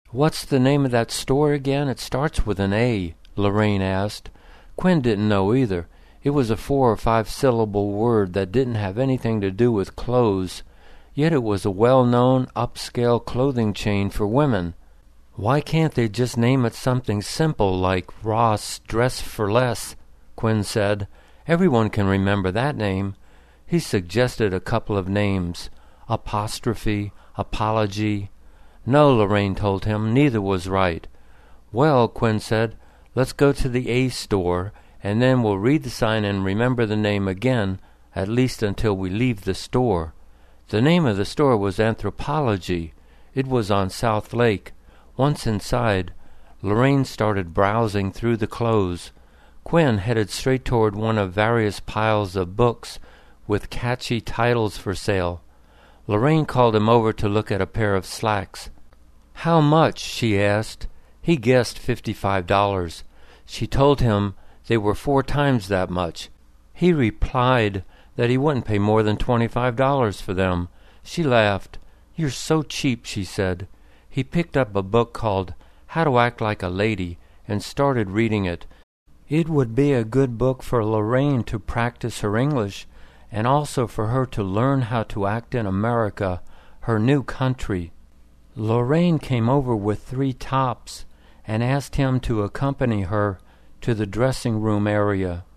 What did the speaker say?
"What's the name of that store again? It starts with an A," Lorraine asked. Quinn didn't know either. It was a 4 or 5 syllable word that didn't have anything to do with clothes, yet it was a well-known, upscale clothing chain for women. "Why can't they just name it something simple like Ross Dress for Less?" Quinn said. "Everyone can remember that name." He suggested a couple of names. Apostrophe, Apology. No, Lorraine told him, neither was right. "Well," Quinn said, "let's go to the A store, and then we'll read the sign and remember the name again, at least until we leave the store." The name of the store was Anthropologie. It was on South Lake. Once inside, Lorraine started browsing through the clothes. Quinn headed straight toward one of various piles of books with catchy titles for sale. Lorraine called him over to look at a pair of slacks. "How much?" she asked. He guessed $55. She told him they were 4 times that much. He replied that he wouldn't pay more than $25 for them. She laughed. "You're so cheap," she said. He picked up a book called How to Act Like a Lady and started reading it. It would be a good book for Lorraine to practice her English, and also for her to learn how to act in America, her new country. Lorraine came over with 3 tops and asked him to accompany her to the dressing room area.